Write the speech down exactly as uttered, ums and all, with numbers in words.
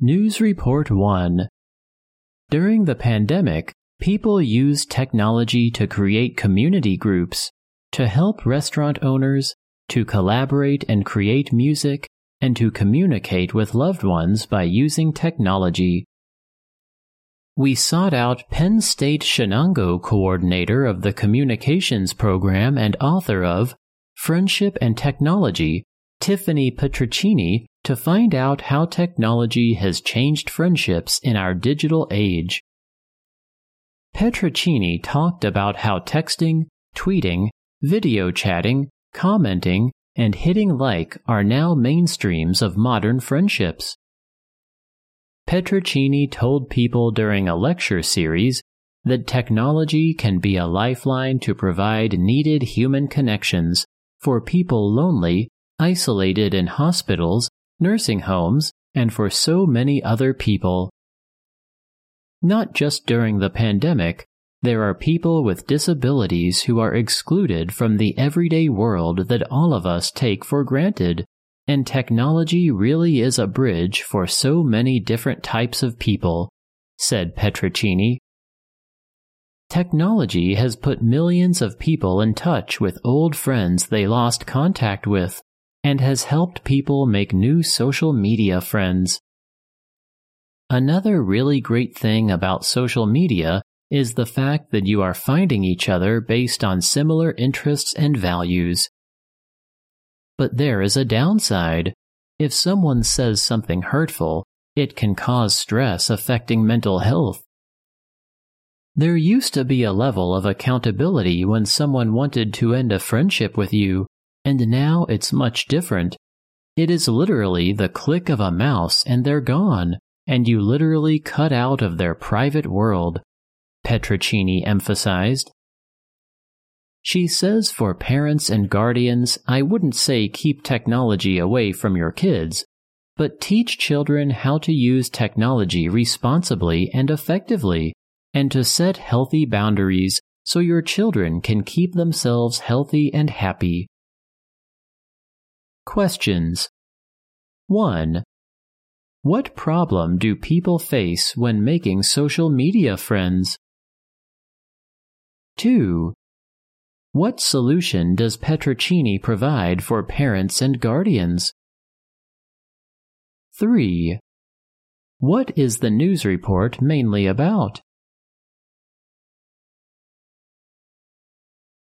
News Report one. During the pandemic, people used technology to create community groups, to help restaurant owners, to collaborate and create music, and to communicate with loved ones by using technology. We sought out Penn State Shenango coordinator of the communications program and author of Friendship and Technology, Tiffany Petricini, to find out how technology has changed friendships in our digital age. Petricini talked about how texting, tweeting, video chatting, commenting, and hitting like are now mainstreams of modern friendships. Petricini told people during a lecture series that technology can be a lifeline to provide needed human connections for people lonely, isolated in hospitals, nursing homes, and for so many other people. Not just during the pandemic, there are people with disabilities who are excluded from the everyday world that all of us take for granted, and technology really is a bridge for so many different types of people, said Petricini. Technology has put millions of people in touch with old friends they lost contact with, and has helped people make new social media friends. Another really great thing about social media is the fact that you are finding each other based on similar interests and values. But there is a downside. If someone says something hurtful, it can cause stress affecting mental health. There used to be a level of accountability when someone wanted to end a friendship with you, and now it's much different. It is literally the click of a mouse and they're gone, and you literally cut out of their private world, Petricini emphasized. She says for parents and guardians, I wouldn't say keep technology away from your kids, but teach children how to use technology responsibly and effectively, and to set healthy boundaries so your children can keep themselves healthy and happy. Questions. one. What problem do people face when making social media friends? two. What solution does Petricini provide for parents and guardians? three. What is the news report mainly about?